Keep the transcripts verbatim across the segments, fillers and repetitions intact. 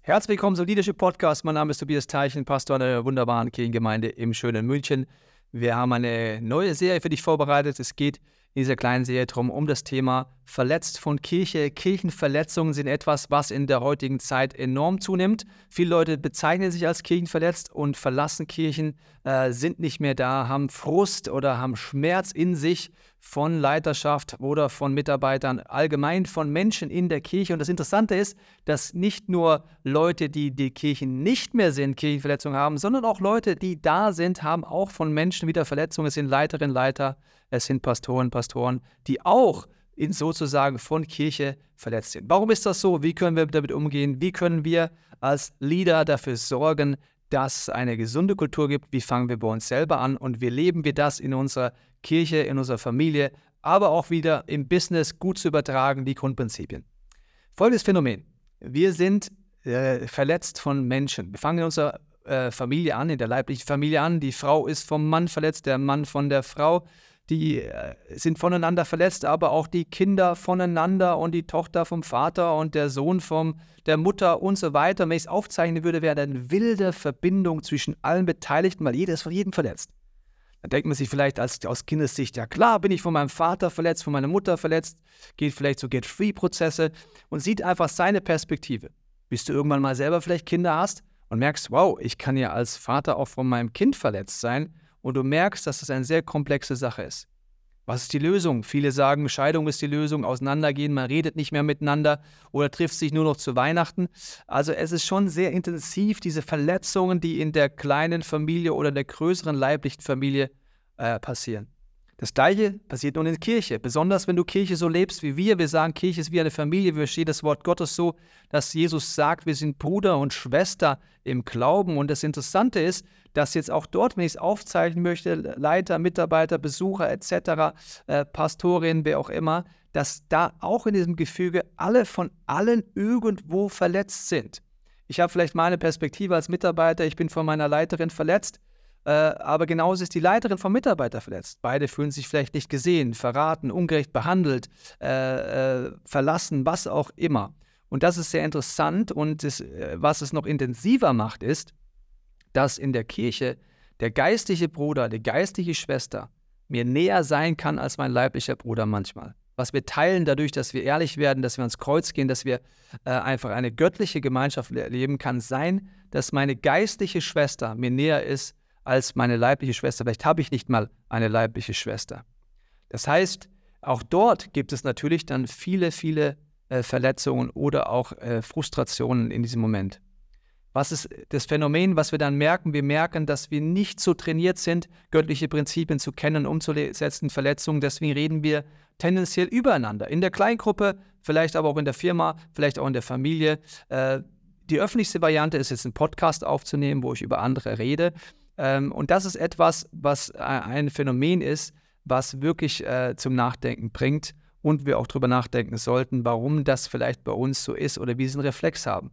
Herzlich willkommen zum Leadership Podcast. Mein Name ist Tobias Teichen, Pastor der wunderbaren Kirchengemeinde im schönen München. Wir haben eine neue Serie für dich vorbereitet. Es geht in dieser kleinen Serie darum, um das Thema verletzt von Kirche. Kirchenverletzungen sind etwas, was in der heutigen Zeit enorm zunimmt. Viele Leute bezeichnen sich als kirchenverletzt und verlassen Kirchen, äh, sind nicht mehr da, haben Frust oder haben Schmerz in sich von Leiterschaft oder von Mitarbeitern, allgemein von Menschen in der Kirche. Und das Interessante ist, dass nicht nur Leute, die die Kirchen nicht mehr sind, Kirchenverletzungen haben, sondern auch Leute, die da sind, haben auch von Menschen wieder Verletzungen. Es sind Leiterinnen, Leiter, es sind Pastoren, Pastoren, die auch in sozusagen von Kirche verletzt sind. Warum ist das so? Wie können wir damit umgehen? Wie können wir als Leader dafür sorgen, dass es eine gesunde Kultur gibt? Wie fangen wir bei uns selber an? Und wie leben wir das in unserer Kirche, in unserer Familie, aber auch wieder im Business gut zu übertragen, die Grundprinzipien. Folgendes Phänomen. Wir sind äh, verletzt von Menschen. Wir fangen in unserer äh, Familie an, in der leiblichen Familie an. Die Frau ist vom Mann verletzt, der Mann von der Frau. Die äh, sind voneinander verletzt, aber auch die Kinder voneinander und die Tochter vom Vater und der Sohn von der Mutter und so weiter. Wenn ich es aufzeichnen würde, wäre eine wilde Verbindung zwischen allen Beteiligten, weil jeder ist von jedem verletzt. Dann denkt man sich vielleicht als, aus Kindessicht, ja klar, bin ich von meinem Vater verletzt, von meiner Mutter verletzt, geht vielleicht so Get-Free-Prozesse und sieht einfach seine Perspektive. Bis du irgendwann mal selber vielleicht Kinder hast und merkst, wow, ich kann ja als Vater auch von meinem Kind verletzt sein und du merkst, dass das eine sehr komplexe Sache ist. Was ist die Lösung? Viele sagen, Scheidung ist die Lösung, auseinandergehen, man redet nicht mehr miteinander oder trifft sich nur noch zu Weihnachten. Also es ist schon sehr intensiv, diese Verletzungen, die in der kleinen Familie oder der größeren leiblichen Familie äh, passieren. Das Gleiche passiert nun in der Kirche, besonders wenn du Kirche so lebst wie wir. Wir sagen, Kirche ist wie eine Familie, wir verstehen das Wort Gottes so, dass Jesus sagt, wir sind Bruder und Schwester im Glauben. Und das Interessante ist, dass jetzt auch dort, wenn ich es aufzeichnen möchte, Leiter, Mitarbeiter, Besucher et cetera, äh, Pastorin, wer auch immer, dass da auch in diesem Gefüge alle von allen irgendwo verletzt sind. Ich habe vielleicht meine Perspektive als Mitarbeiter, ich bin von meiner Leiterin verletzt, äh, aber genauso ist die Leiterin vom Mitarbeiter verletzt. Beide fühlen sich vielleicht nicht gesehen, verraten, ungerecht behandelt, äh, äh, verlassen, was auch immer. Und das ist sehr interessant und das, äh, was es noch intensiver macht, ist, dass in der Kirche der geistliche Bruder, die geistliche Schwester mir näher sein kann als mein leiblicher Bruder manchmal. Was wir teilen dadurch, dass wir ehrlich werden, dass wir ans Kreuz gehen, dass wir äh, einfach eine göttliche Gemeinschaft erleben, kann sein, dass meine geistliche Schwester mir näher ist als meine leibliche Schwester. Vielleicht habe ich nicht mal eine leibliche Schwester. Das heißt, auch dort gibt es natürlich dann viele, viele äh, Verletzungen oder auch äh, Frustrationen in diesem Moment. Was ist das Phänomen, was wir dann merken? Wir merken, dass wir nicht so trainiert sind, göttliche Prinzipien zu kennen, umzusetzen, Verletzungen. Deswegen reden wir tendenziell übereinander. In der Kleingruppe, vielleicht aber auch in der Firma, vielleicht auch in der Familie. Äh, die öffentlichste Variante ist jetzt einen Podcast aufzunehmen, wo ich über andere rede. Ähm, und das ist etwas, was äh, ein Phänomen ist, was wirklich äh, zum Nachdenken bringt und wir auch darüber nachdenken sollten, warum das vielleicht bei uns so ist oder wie sie einen Reflex haben.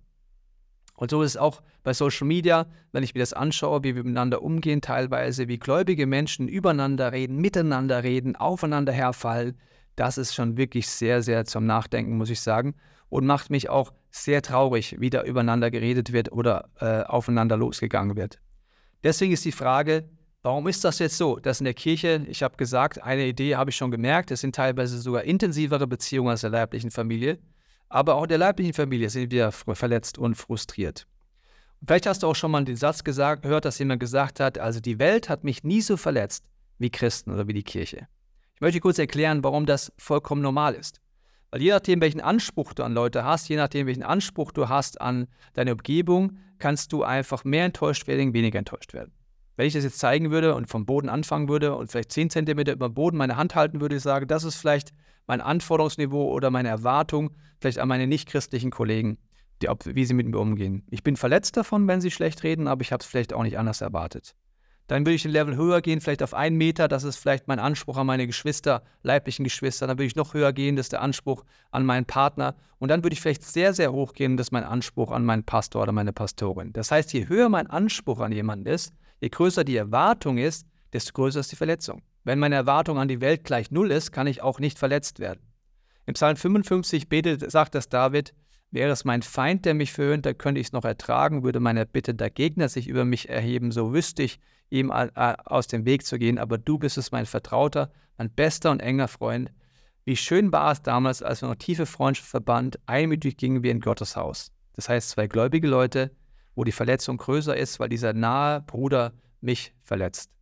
Und so ist es auch bei Social Media, wenn ich mir das anschaue, wie wir miteinander umgehen teilweise, wie gläubige Menschen übereinander reden, miteinander reden, aufeinander herfallen. Das ist schon wirklich sehr, sehr zum Nachdenken, muss ich sagen. Und macht mich auch sehr traurig, wie da übereinander geredet wird oder äh, aufeinander losgegangen wird. Deswegen ist die Frage, warum ist das jetzt so, dass in der Kirche, ich habe gesagt, eine Idee habe ich schon gemerkt, es sind teilweise sogar intensivere Beziehungen als der leiblichen Familie, aber auch in der leiblichen Familie sind wir verletzt und frustriert. Und vielleicht hast du auch schon mal den Satz gesagt, gehört, dass jemand gesagt hat, also die Welt hat mich nie so verletzt wie Christen oder wie die Kirche. Ich möchte kurz erklären, warum das vollkommen normal ist. Weil je nachdem, welchen Anspruch du an Leute hast, je nachdem, welchen Anspruch du hast an deine Umgebung, kannst du einfach mehr enttäuscht werden, weniger enttäuscht werden. Wenn ich das jetzt zeigen würde und vom Boden anfangen würde und vielleicht zehn Zentimeter über dem Boden meine Hand halten würde, ich sage, das ist vielleicht mein Anforderungsniveau oder meine Erwartung vielleicht an meine nichtchristlichen Kollegen, die, wie sie mit mir umgehen. Ich bin verletzt davon, wenn sie schlecht reden, aber ich habe es vielleicht auch nicht anders erwartet. Dann würde ich den Level höher gehen, vielleicht auf einen Meter, das ist vielleicht mein Anspruch an meine Geschwister, leiblichen Geschwister. Dann würde ich noch höher gehen, das ist der Anspruch an meinen Partner. Und dann würde ich vielleicht sehr, sehr hoch gehen, das ist mein Anspruch an meinen Pastor oder meine Pastorin. Das heißt, je höher mein Anspruch an jemanden ist, je größer die Erwartung ist, desto größer ist die Verletzung. Wenn meine Erwartung an die Welt gleich null ist, kann ich auch nicht verletzt werden. Im Psalm fünfundfünfzig betet, sagt das David, Wäre es mein Feind, der mich verhöhnt, dann könnte ich es noch ertragen, würde mein erbitternder Gegner sich über mich erheben, so wüsste ich, ihm aus dem Weg zu gehen. Aber du bist es, mein Vertrauter, mein bester und enger Freund. Wie schön war es damals, als wir noch tiefe Freundschaft verband, einmütig gingen wir in Gottes Haus. Das heißt, zwei gläubige Leute, wo die Verletzung größer ist, weil dieser nahe Bruder mich verletzt.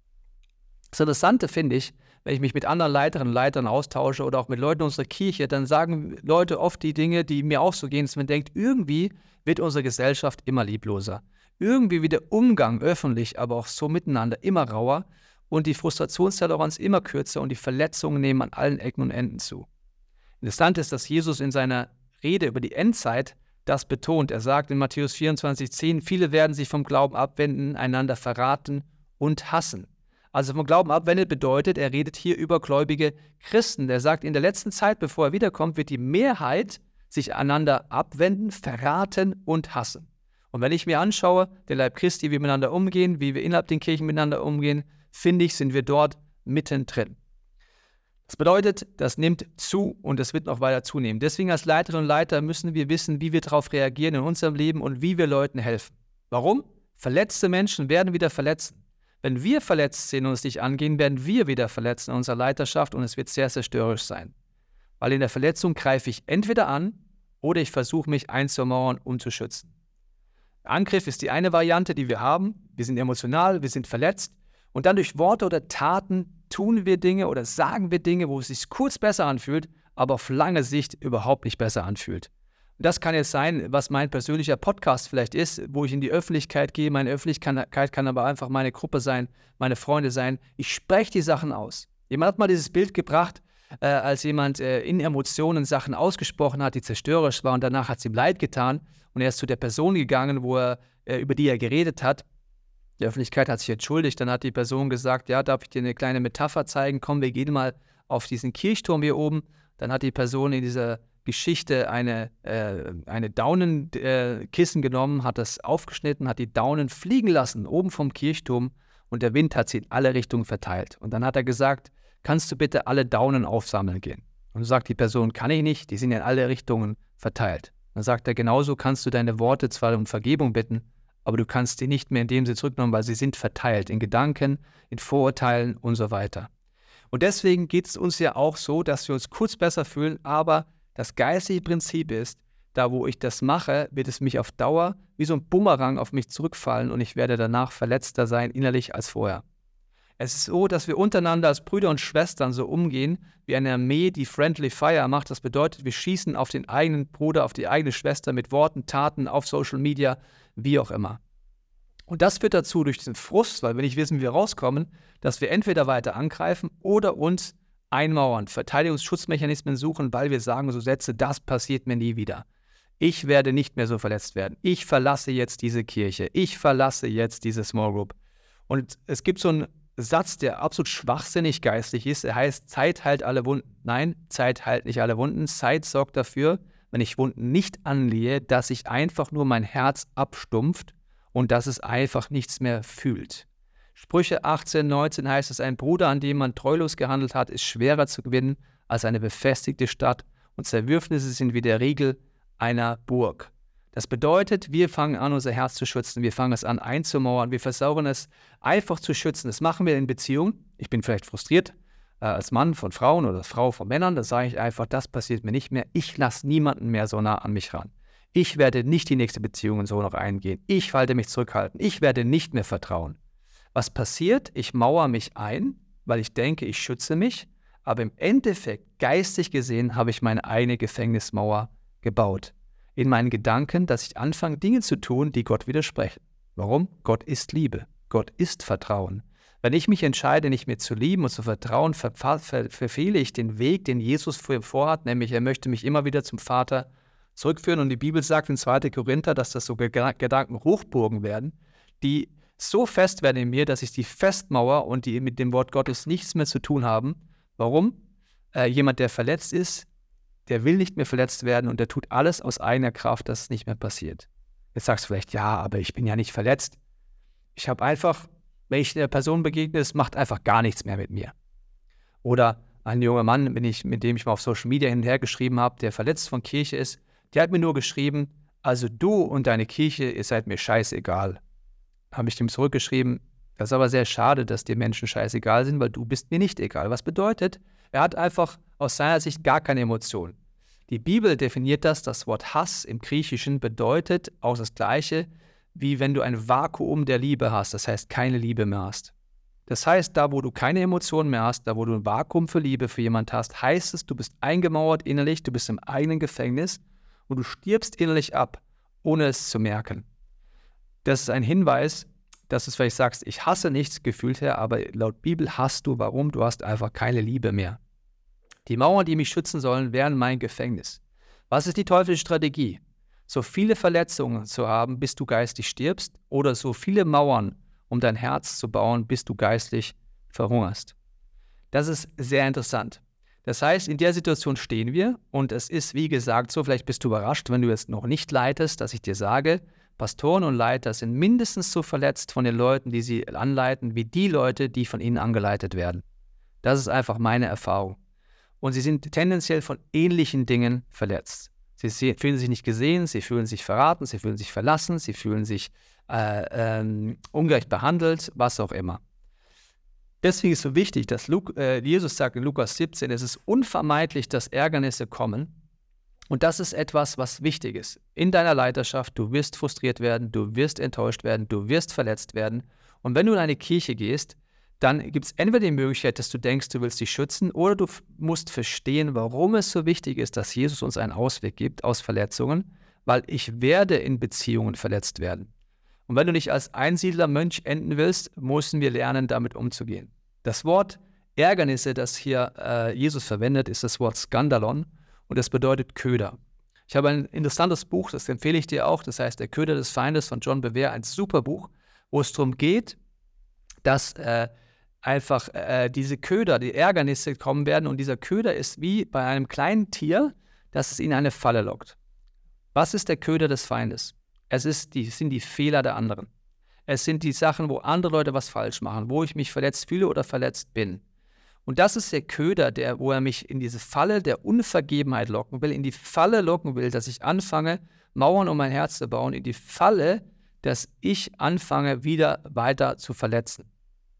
Das Interessante finde ich, wenn ich mich mit anderen Leiterinnen und Leitern austausche oder auch mit Leuten unserer Kirche, dann sagen Leute oft die Dinge, die mir auch so gehen, dass man denkt, irgendwie wird unsere Gesellschaft immer liebloser. Irgendwie wird der Umgang öffentlich, aber auch so miteinander immer rauer und die Frustrationstoleranz immer kürzer und die Verletzungen nehmen an allen Ecken und Enden zu. Interessant ist, dass Jesus in seiner Rede über die Endzeit das betont. Er sagt in Matthäus vierundzwanzig zehn, viele werden sich vom Glauben abwenden, einander verraten und hassen. Also vom Glauben abwendet bedeutet, er redet hier über gläubige Christen. Der sagt, in der letzten Zeit, bevor er wiederkommt, wird die Mehrheit sich einander abwenden, verraten und hassen. Und wenn ich mir anschaue, der Leib Christi, wie wir miteinander umgehen, wie wir innerhalb den Kirchen miteinander umgehen, finde ich, sind wir dort mittendrin. Das bedeutet, das nimmt zu und es wird noch weiter zunehmen. Deswegen als Leiterinnen und Leiter müssen wir wissen, wie wir darauf reagieren in unserem Leben und wie wir Leuten helfen. Warum? Verletzte Menschen werden wieder verletzen. Wenn wir verletzt sind und uns nicht angehen, werden wir wieder verletzen in unserer Leiterschaft und es wird sehr zerstörerisch sein. Weil in der Verletzung greife ich entweder an oder ich versuche mich einzumauern, um zu schützen. Angriff ist die eine Variante, die wir haben. Wir sind emotional, wir sind verletzt und dann durch Worte oder Taten tun wir Dinge oder sagen wir Dinge, wo es sich kurz besser anfühlt, aber auf lange Sicht überhaupt nicht besser anfühlt. Das kann jetzt sein, was mein persönlicher Podcast vielleicht ist, wo ich in die Öffentlichkeit gehe. Meine Öffentlichkeit kann aber einfach meine Gruppe sein, meine Freunde sein. Ich spreche die Sachen aus. Jemand hat mal dieses Bild gebracht, äh, als jemand äh, in Emotionen Sachen ausgesprochen hat, die zerstörerisch waren und danach hat es ihm leid getan und er ist zu der Person gegangen, wo er, äh, über die er geredet hat. Die Öffentlichkeit hat sich entschuldigt, dann hat die Person gesagt, ja, darf ich dir eine kleine Metapher zeigen? Komm, wir gehen mal auf diesen Kirchturm hier oben. Dann hat die Person in dieser Geschichte eine, äh, eine Daunenkissen äh, genommen, hat das aufgeschnitten, hat die Daunen fliegen lassen, oben vom Kirchturm und der Wind hat sie in alle Richtungen verteilt. Und dann hat er gesagt, kannst du bitte alle Daunen aufsammeln gehen? Und sagt die Person, kann ich nicht, die sind in alle Richtungen verteilt. Dann sagt er, genauso kannst du deine Worte zwar um Vergebung bitten, aber du kannst die nicht mehr in dem Sinne zurücknehmen, weil sie sind verteilt in Gedanken, in Vorurteilen und so weiter. Und deswegen geht es uns ja auch so, dass wir uns kurz besser fühlen, aber das geistige Prinzip ist, da wo ich das mache, wird es mich auf Dauer wie so ein Bumerang auf mich zurückfallen und ich werde danach verletzter sein innerlich als vorher. Es ist so, dass wir untereinander als Brüder und Schwestern so umgehen, wie eine Armee, die Friendly Fire macht. Das bedeutet, wir schießen auf den eigenen Bruder, auf die eigene Schwester mit Worten, Taten, auf Social Media, wie auch immer. Und das führt dazu, durch diesen Frust, weil wir nicht wissen, wie wir rauskommen, dass wir entweder weiter angreifen oder uns einmauern, Verteidigungsschutzmechanismen suchen, weil wir sagen so Sätze, das passiert mir nie wieder. Ich werde nicht mehr so verletzt werden. Ich verlasse jetzt diese Kirche. Ich verlasse jetzt diese Small Group. Und es gibt so einen Satz, der absolut schwachsinnig geistig ist. Er heißt, Zeit heilt alle Wunden. Nein, Zeit heilt nicht alle Wunden. Zeit sorgt dafür, wenn ich Wunden nicht anliehe, dass sich einfach nur mein Herz abstumpft und dass es einfach nichts mehr fühlt. Sprüche achtzehn, neunzehn heißt es, ein Bruder, an dem man treulos gehandelt hat, ist schwerer zu gewinnen als eine befestigte Stadt und Zerwürfnisse sind wie der Riegel einer Burg. Das bedeutet, wir fangen an, unser Herz zu schützen, wir fangen es an einzumauern, wir versuchen es einfach zu schützen. Das machen wir in Beziehungen. Ich bin vielleicht frustriert äh, als Mann von Frauen oder als Frau von Männern, da sage ich einfach, das passiert mir nicht mehr. Ich lasse niemanden mehr so nah an mich ran. Ich werde nicht die nächste Beziehung so noch eingehen. Ich halte mich zurückhalten. Ich werde nicht mehr vertrauen. Was passiert? Ich mauere mich ein, weil ich denke, ich schütze mich, aber im Endeffekt, geistig gesehen, habe ich meine eigene Gefängnismauer gebaut. In meinen Gedanken, dass ich anfange, Dinge zu tun, die Gott widersprechen. Warum? Gott ist Liebe. Gott ist Vertrauen. Wenn ich mich entscheide, nicht mehr zu lieben und zu vertrauen, ver ver ver verfehle ich den Weg, den Jesus vorhat, nämlich er möchte mich immer wieder zum Vater zurückführen. Und die Bibel sagt in zweiter Korinther, dass das so Gedanken Hochburgen werden, die so fest werden in mir, dass ich die festmauer und die mit dem Wort Gottes nichts mehr zu tun haben. Warum? Äh, jemand, der verletzt ist, der will nicht mehr verletzt werden und der tut alles aus eigener Kraft, dass es nicht mehr passiert. Jetzt sagst du vielleicht, ja, aber ich bin ja nicht verletzt. Ich habe einfach, wenn ich einer Person begegne, es macht einfach gar nichts mehr mit mir. Oder ein junger Mann, wenn ich, mit dem ich mal auf Social Media hin und her geschrieben habe, der verletzt von Kirche ist, Die hat mir nur geschrieben, also du und deine Kirche, ihr seid mir scheißegal. Habe ich dem zurückgeschrieben, das ist aber sehr schade, dass dir Menschen scheißegal sind, weil du bist mir nicht egal. Was bedeutet, er hat einfach aus seiner Sicht gar keine Emotionen. Die Bibel definiert das, das Wort Hass im Griechischen bedeutet auch das Gleiche, wie wenn du ein Vakuum der Liebe hast, das heißt keine Liebe mehr hast. Das heißt, da wo du keine Emotionen mehr hast, da wo du ein Vakuum für Liebe für jemanden hast, heißt es, du bist eingemauert innerlich, du bist im eigenen Gefängnis und du stirbst innerlich ab, ohne es zu merken. Das ist ein Hinweis, dass du vielleicht sagst, ich hasse nichts gefühlt her, aber laut Bibel hast du, warum? Du hast einfach keine Liebe mehr. Die Mauern, die mich schützen sollen, wären mein Gefängnis. Was ist die teuflische Strategie? So viele Verletzungen zu haben, bis du geistig stirbst, oder so viele Mauern, um dein Herz zu bauen, bis du geistlich verhungerst. Das ist sehr interessant. Das heißt, in der Situation stehen wir und es ist, wie gesagt, so, vielleicht bist du überrascht, wenn du jetzt noch nicht leitest, dass ich dir sage, Pastoren und Leiter sind mindestens so verletzt von den Leuten, die sie anleiten, wie die Leute, die von ihnen angeleitet werden. Das ist einfach meine Erfahrung. Und sie sind tendenziell von ähnlichen Dingen verletzt. Sie fühlen sich nicht gesehen, sie fühlen sich verraten, sie fühlen sich verlassen, sie fühlen sich äh, ähm, ungerecht behandelt, was auch immer. Deswegen ist es so wichtig, dass Luk, äh, Jesus sagt in Lukas siebzehn, es ist unvermeidlich, dass Ärgernisse kommen. Und das ist etwas, was wichtig ist. In deiner Leiterschaft, du wirst frustriert werden, du wirst enttäuscht werden, du wirst verletzt werden. Und wenn du in eine Kirche gehst, dann gibt es entweder die Möglichkeit, dass du denkst, du willst dich schützen, oder du musst verstehen, warum es so wichtig ist, dass Jesus uns einen Ausweg gibt aus Verletzungen, weil ich werde in Beziehungen verletzt werden. Und wenn du nicht als Einsiedler, Mönch enden willst, müssen wir lernen, damit umzugehen. Das Wort Ärgernisse, das hier äh, Jesus verwendet, ist das Wort Skandalon und das bedeutet Köder. Ich habe ein interessantes Buch, das empfehle ich dir auch, das heißt Der Köder des Feindes von John Bevere, ein super Buch, wo es darum geht, dass äh, einfach äh, diese Köder, die Ärgernisse kommen werden und dieser Köder ist wie bei einem kleinen Tier, dass es in eine Falle lockt. Was ist der Köder des Feindes? Es ist die, sind die Fehler der anderen. Es sind die Sachen, wo andere Leute was falsch machen, wo ich mich verletzt fühle oder verletzt bin. Und das ist der Köder, der, wo er mich in diese Falle der Unvergebenheit locken will, in die Falle locken will, dass ich anfange, Mauern um mein Herz zu bauen, in die Falle, dass ich anfange, wieder weiter zu verletzen.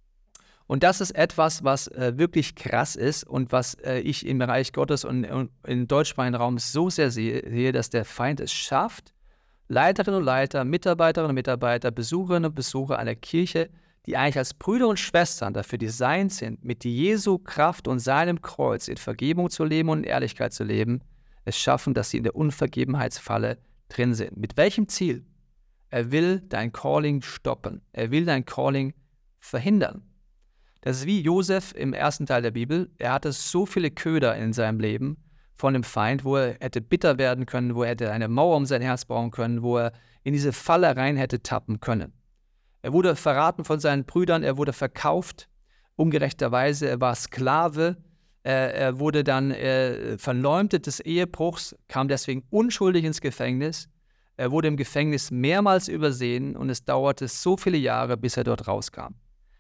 Und das ist etwas, was äh, wirklich krass ist und was äh, ich im Bereich Gottes und, und im deutschsprachigen Raum so sehr sehe, sehe, dass der Feind es schafft, Leiterinnen und Leiter, Mitarbeiterinnen und Mitarbeiter, Besucherinnen und Besucher einer Kirche, die eigentlich als Brüder und Schwestern dafür designt sind, mit Jesu Kraft und seinem Kreuz in Vergebung zu leben und in Ehrlichkeit zu leben, es schaffen, dass sie in der Unvergebenheitsfalle drin sind. Mit welchem Ziel? Er will dein Calling stoppen. Er will dein Calling verhindern. Das ist wie Josef im ersten Teil der Bibel. Er hatte so viele Köder in seinem Leben von dem Feind, wo er hätte bitter werden können, wo er hätte eine Mauer um sein Herz bauen können, wo er in diese Falle rein hätte tappen können. Er wurde verraten von seinen Brüdern, er wurde verkauft, ungerechterweise, er war Sklave, er, er wurde dann äh, verleumdet des Ehebruchs, kam deswegen unschuldig ins Gefängnis. Er wurde im Gefängnis mehrmals übersehen und es dauerte so viele Jahre, bis er dort rauskam.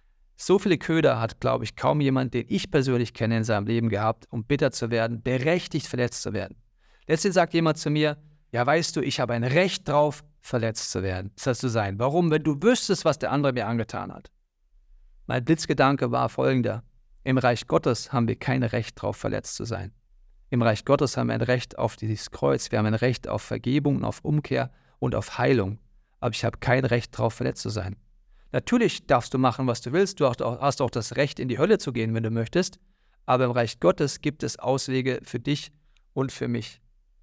So viele Köder hat, glaube ich, kaum jemand, den ich persönlich kenne, in seinem Leben gehabt, um bitter zu werden, berechtigt verletzt zu werden. Letztens sagt jemand zu mir, ja, weißt du, ich habe ein Recht drauf, verletzt zu werden, zu sein. Warum? Wenn du wüsstest, was der andere mir angetan hat. Mein Blitzgedanke war folgender. Im Reich Gottes haben wir kein Recht drauf, verletzt zu sein. Im Reich Gottes haben wir ein Recht auf dieses Kreuz, wir haben ein Recht auf Vergebung und auf Umkehr und auf Heilung. Aber ich habe kein Recht drauf, verletzt zu sein. Natürlich darfst du machen, was du willst. Du hast auch das Recht, in die Hölle zu gehen, wenn du möchtest. Aber im Reich Gottes gibt es Auswege für dich und für mich.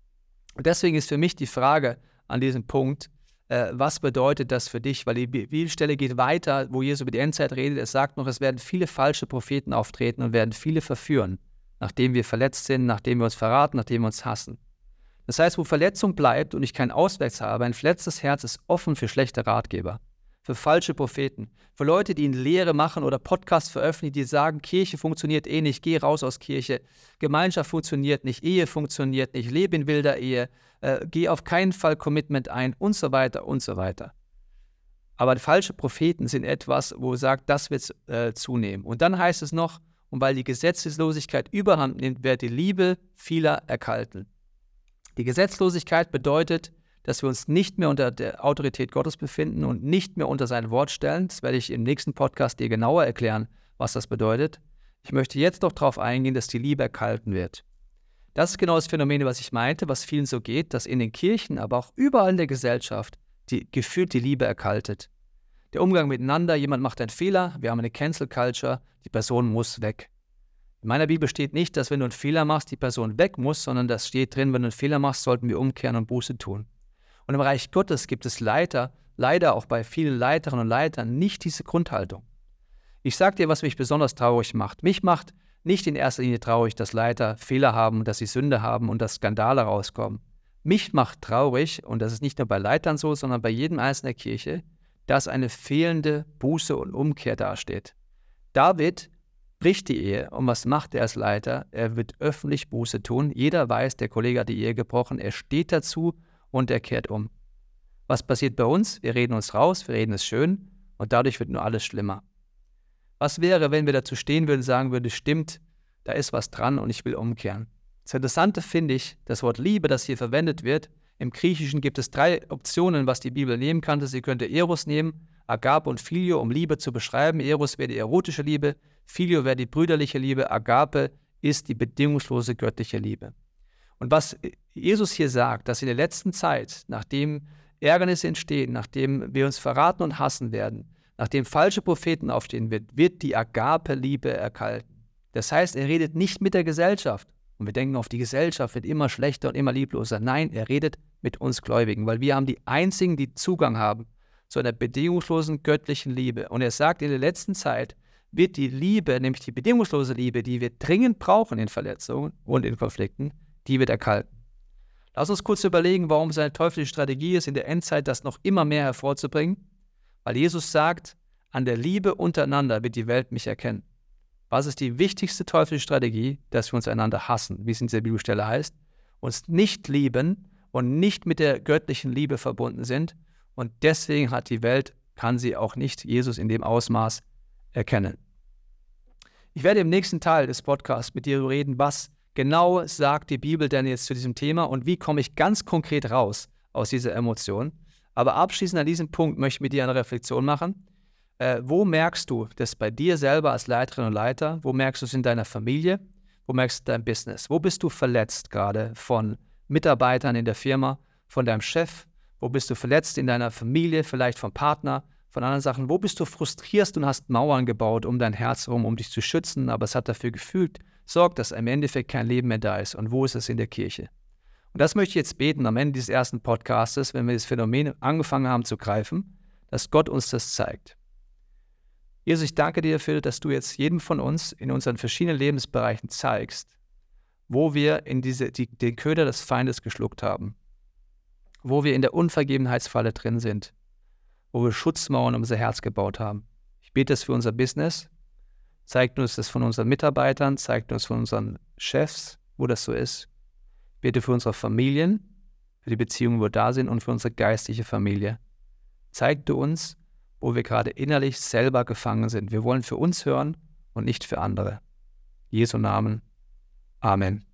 Und deswegen ist für mich die Frage an diesem Punkt, äh, was bedeutet das für dich? Weil die Bibelstelle geht weiter, wo Jesus über die Endzeit redet. Es sagt noch, es werden viele falsche Propheten auftreten und werden viele verführen, nachdem wir verletzt sind, nachdem wir uns verraten, nachdem wir uns hassen. Das heißt, wo Verletzung bleibt und ich keinen Ausweg habe, ein verletztes Herz ist offen für schlechte Ratgeber. Für falsche Propheten, für Leute, die eine Lehre machen oder Podcasts veröffentlichen, die sagen, Kirche funktioniert eh nicht, geh raus aus Kirche, Gemeinschaft funktioniert nicht, Ehe funktioniert nicht, lebe in wilder Ehe, äh, geh auf keinen Fall Commitment ein und so weiter und so weiter. Aber falsche Propheten sind etwas, wo sagt, das wird äh, zunehmen. Und dann heißt es noch, und weil die Gesetzeslosigkeit überhand nimmt, wird die Liebe vieler erkalten. Die Gesetzlosigkeit bedeutet, dass wir uns nicht mehr unter der Autorität Gottes befinden und nicht mehr unter sein Wort stellen. Das werde ich im nächsten Podcast dir genauer erklären, was das bedeutet. Ich möchte jetzt noch darauf eingehen, dass die Liebe erkalten wird. Das ist genau das Phänomen, was ich meinte, was vielen so geht, dass in den Kirchen, aber auch überall in der Gesellschaft die, gefühlt die Liebe erkaltet. Der Umgang miteinander, jemand macht einen Fehler, wir haben eine Cancel Culture, die Person muss weg. In meiner Bibel steht nicht, dass wenn du einen Fehler machst, die Person weg muss, sondern das steht drin, wenn du einen Fehler machst, sollten wir umkehren und Buße tun. Und im Reich Gottes gibt es Leiter, leider auch bei vielen Leiterinnen und Leitern, nicht diese Grundhaltung. Ich sage dir, was mich besonders traurig macht. Mich macht nicht in erster Linie traurig, dass Leiter Fehler haben, dass sie Sünde haben und dass Skandale rauskommen. Mich macht traurig, und das ist nicht nur bei Leitern so, sondern bei jedem Einzelnen der Kirche, dass eine fehlende Buße und Umkehr dasteht. David bricht die Ehe, und was macht er als Leiter? Er wird öffentlich Buße tun. Jeder weiß, der Kollege hat die Ehe gebrochen, er steht dazu und er kehrt um. Was passiert bei uns? Wir reden uns raus, wir reden es schön und dadurch wird nur alles schlimmer. Was wäre, wenn wir dazu stehen würden und sagen würden, stimmt, da ist was dran und ich will umkehren? Das Interessante finde ich, das Wort Liebe, das hier verwendet wird, im Griechischen gibt es drei Optionen, was die Bibel nehmen kann. Sie könnte Eros nehmen, Agape und Phileo, um Liebe zu beschreiben. Eros wäre die erotische Liebe, Phileo wäre die brüderliche Liebe, Agape ist die bedingungslose göttliche Liebe. Und was Jesus hier sagt, dass in der letzten Zeit, nachdem Ärgernisse entstehen, nachdem wir uns verraten und hassen werden, nachdem falsche Propheten aufstehen wird, wird die Agape-Liebe erkalten. Das heißt, er redet nicht mit der Gesellschaft. Und wir denken auf, die Gesellschaft wird immer schlechter und immer liebloser. Nein, er redet mit uns Gläubigen, weil wir haben die Einzigen, die Zugang haben zu einer bedingungslosen göttlichen Liebe. Und er sagt, in der letzten Zeit wird die Liebe, nämlich die bedingungslose Liebe, die wir dringend brauchen in Verletzungen und in Konflikten, die wird erkalten. Lass uns kurz überlegen, warum es eine teuflische Strategie ist, in der Endzeit das noch immer mehr hervorzubringen. Weil Jesus sagt, an der Liebe untereinander wird die Welt mich erkennen. Was ist die wichtigste teuflische Strategie? Dass wir uns einander hassen, wie es in dieser Bibelstelle heißt, uns nicht lieben und nicht mit der göttlichen Liebe verbunden sind. Und deswegen hat die Welt, kann sie auch nicht Jesus in dem Ausmaß erkennen. Ich werde im nächsten Teil des Podcasts mit dir reden, was genau sagt die Bibel denn jetzt zu diesem Thema und wie komme ich ganz konkret raus aus dieser Emotion. Aber abschließend an diesem Punkt möchte ich mit dir eine Reflexion machen. Äh, wo merkst du das bei dir selber als Leiterin und Leiter? Wo merkst du es in deiner Familie? Wo merkst du dein Business? Wo bist du verletzt gerade von Mitarbeitern in der Firma, von deinem Chef? Wo bist du verletzt in deiner Familie, vielleicht vom Partner, von anderen Sachen? Wo bist du frustriert und hast Mauern gebaut um dein Herz herum, um dich zu schützen, aber es hat dafür gefühlt, sorgt, dass im Endeffekt kein Leben mehr da ist. Und wo ist es in der Kirche? Und das möchte ich jetzt beten am Ende dieses ersten Podcastes, wenn wir das Phänomen angefangen haben zu greifen, dass Gott uns das zeigt. Jesus, ich danke dir dafür, dass du jetzt jedem von uns in unseren verschiedenen Lebensbereichen zeigst, wo wir in diese, die, den Köder des Feindes geschluckt haben, wo wir in der Unvergebenheitsfalle drin sind, wo wir Schutzmauern um unser Herz gebaut haben. Ich bete es für unser Business, zeigt uns das von unseren Mitarbeitern, zeigt uns von unseren Chefs, wo das so ist. Ich bete für unsere Familien, für die Beziehungen, wo wir da sind und für unsere geistliche Familie. Zeig du uns, wo wir gerade innerlich selber gefangen sind. Wir wollen für uns hören und nicht für andere. In Jesu Namen. Amen.